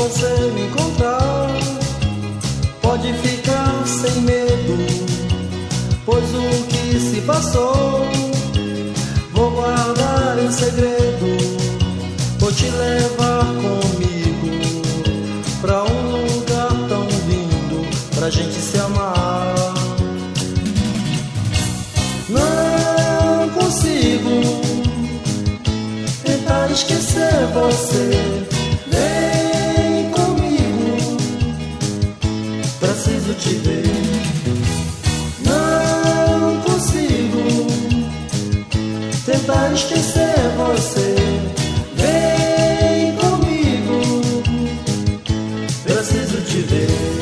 você me encontrar, pode ficar sem medo, pois o que se passou vou guardar em segredo. Vou te levar comigo pra um lugar tão lindo, pra gente se amar. Não consigo tentar esquecer você. Vem comigo, preciso te ver. Não consigo tentar esquecer você. Vem comigo, preciso te ver.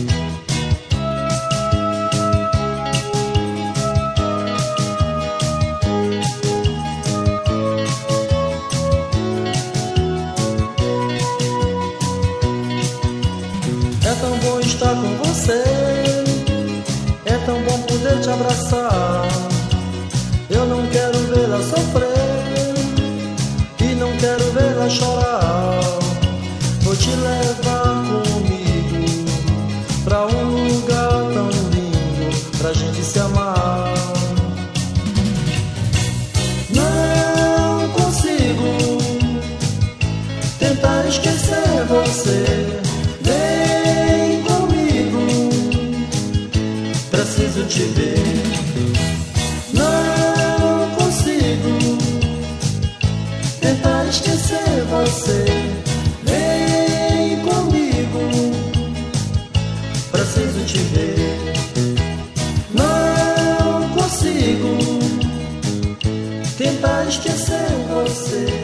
É tão bom estar com você, é tão bom poder te abraçar. Eu não quero vê-la sofrer e não quero vê-la chorar. Vou te levar comigo pra um lugar tão lindo, pra gente se amar. Não consigo tentar esquecer você. Vem comigo, preciso te ver. Não consigo tentar esquecer você. Vem comigo, preciso te ver. Não consigo tentar esquecer você.